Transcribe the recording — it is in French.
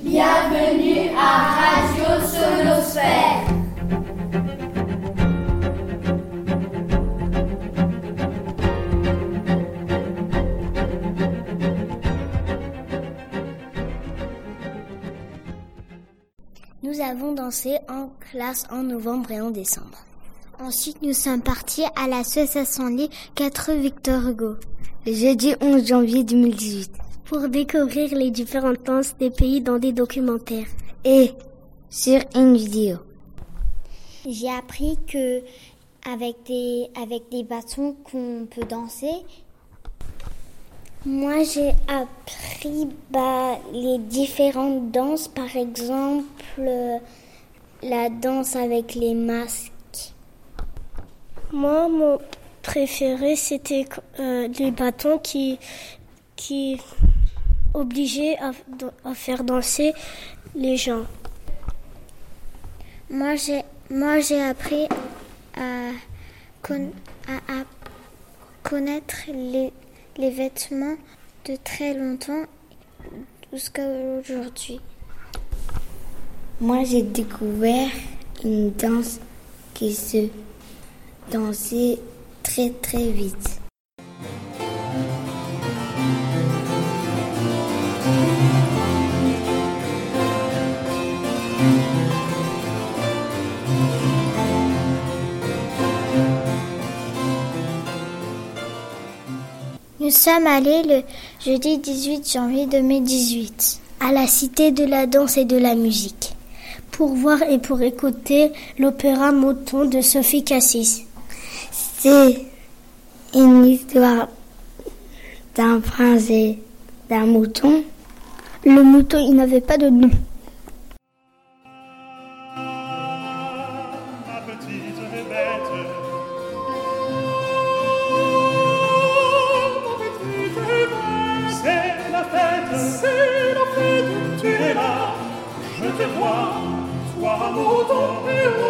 Bienvenue à Radio Solosphère. Nous avons dansé en classe en novembre et en décembre. Ensuite, nous sommes partis à l'association Lit 4 rue Victor Hugo, le jeudi 11 janvier 2018, pour découvrir les différentes danses des pays dans des documentaires et sur une vidéo. J'ai appris que avec des bâtons qu'on peut danser. Moi, j'ai appris les différentes danses, par exemple la danse avec les masques. Moi, mon préféré, c'était les bâtons qui obligeaient à faire danser les gens. Moi, j'ai appris à connaître les vêtements de très longtemps jusqu'à aujourd'hui. Moi, j'ai découvert une danse qui se dansait très très vite. Nous sommes allés le jeudi 18 janvier 2018 à la Cité de la danse et de la musique pour voir et pour écouter l'opéra Mouton de Sophie Cassis. C'est une histoire d'un prince et d'un mouton. Le mouton, il n'avait pas de nom. Ma petite bébête, c'est la fête, tu es là, je te vois, toi mouton,